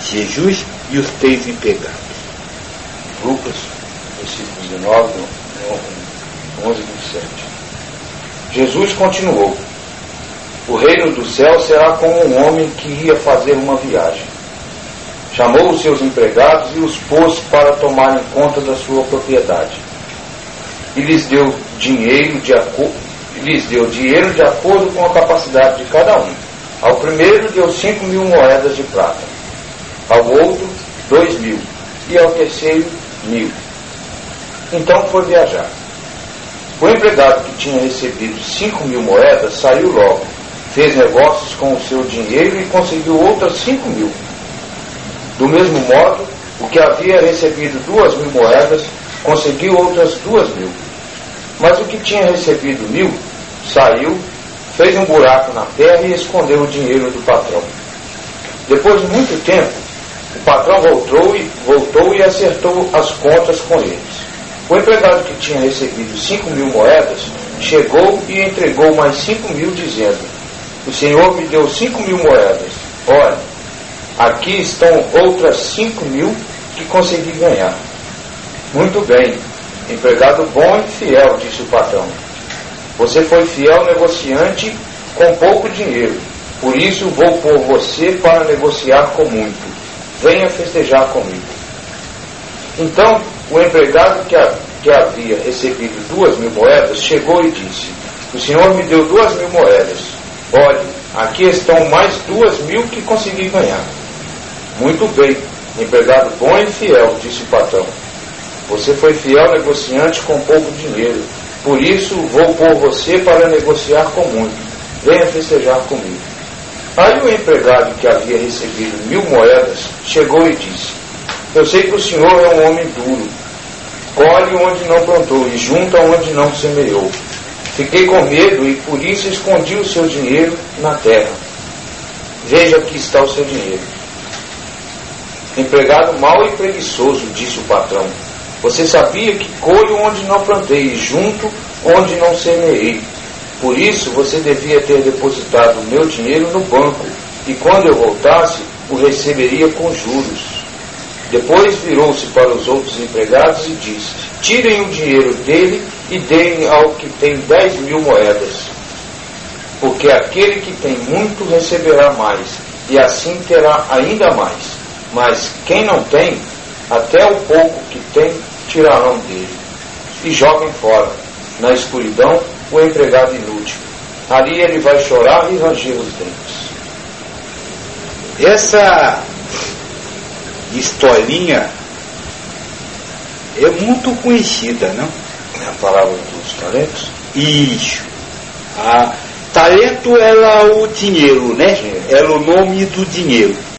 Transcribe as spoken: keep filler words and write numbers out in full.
Jesus e os três empregados. Lucas, versículo dezenove, onze, vinte e sete. Jesus continuou: o reino do céu será como um homem que ia fazer uma viagem. Chamou os seus empregados e os pôs para tomarem conta da sua propriedade. E lhes deu dinheiro de acordo, lhes deu dinheiro de acordo com a capacidade de cada um. Ao primeiro deu cinco mil moedas de prata, ao outro dois mil, e ao terceiro mil. Então foi viajar. O empregado que tinha recebido cinco mil moedas saiu logo, fez negócios com o seu dinheiro e conseguiu outras cinco mil. Do mesmo modo, o que havia recebido duas mil moedas conseguiu outras duas mil. Mas o que tinha recebido mil saiu, fez um buraco na terra e escondeu o dinheiro do patrão. Depois de muito tempo, o patrão voltou e, voltou e acertou as contas com eles. O empregado que tinha recebido cinco mil moedas chegou e entregou mais cinco mil, dizendo: o senhor me deu cinco mil moedas. Olha, aqui estão outras cinco mil que consegui ganhar. Muito bem, empregado bom e fiel, disse o patrão. Você foi fiel negociante com pouco dinheiro. Por isso vou pôr você para negociar com muito. Venha festejar comigo. Então o empregado que, a, que havia recebido duas mil moedas chegou e disse: o senhor me deu duas mil moedas. Olhe, aqui estão mais duas mil que consegui ganhar. Muito bem, empregado bom e fiel, disse o patrão. Você foi fiel negociante com pouco dinheiro. Por isso vou pôr você para negociar com muito. Venha festejar comigo. Aí o empregado que havia recebido mil moedas chegou e disse: eu sei que o senhor é um homem duro. Colhe onde não plantou e junta onde não semeou. Fiquei com medo e por isso escondi o seu dinheiro na terra. Veja, aqui está o seu dinheiro. Empregado mau e preguiçoso, disse o patrão. Você sabia que colho onde não plantei e junto onde não semeei. Por isso você devia ter depositado o meu dinheiro no banco, e quando eu voltasse, o receberia com juros. Depois virou-se para os outros empregados e disse: tirem o dinheiro dele e deem ao que tem dez mil moedas. Porque aquele que tem muito receberá mais, e assim terá ainda mais. Mas quem não tem, até o pouco que tem tirarão dele. E joguem fora, na escuridão, o empregado inútil. Ali ele vai chorar e ranger os dentes. Essa historinha é muito conhecida, não? É a palavra dos talentos? Isso. A talento era o dinheiro, né? Era o nome do dinheiro.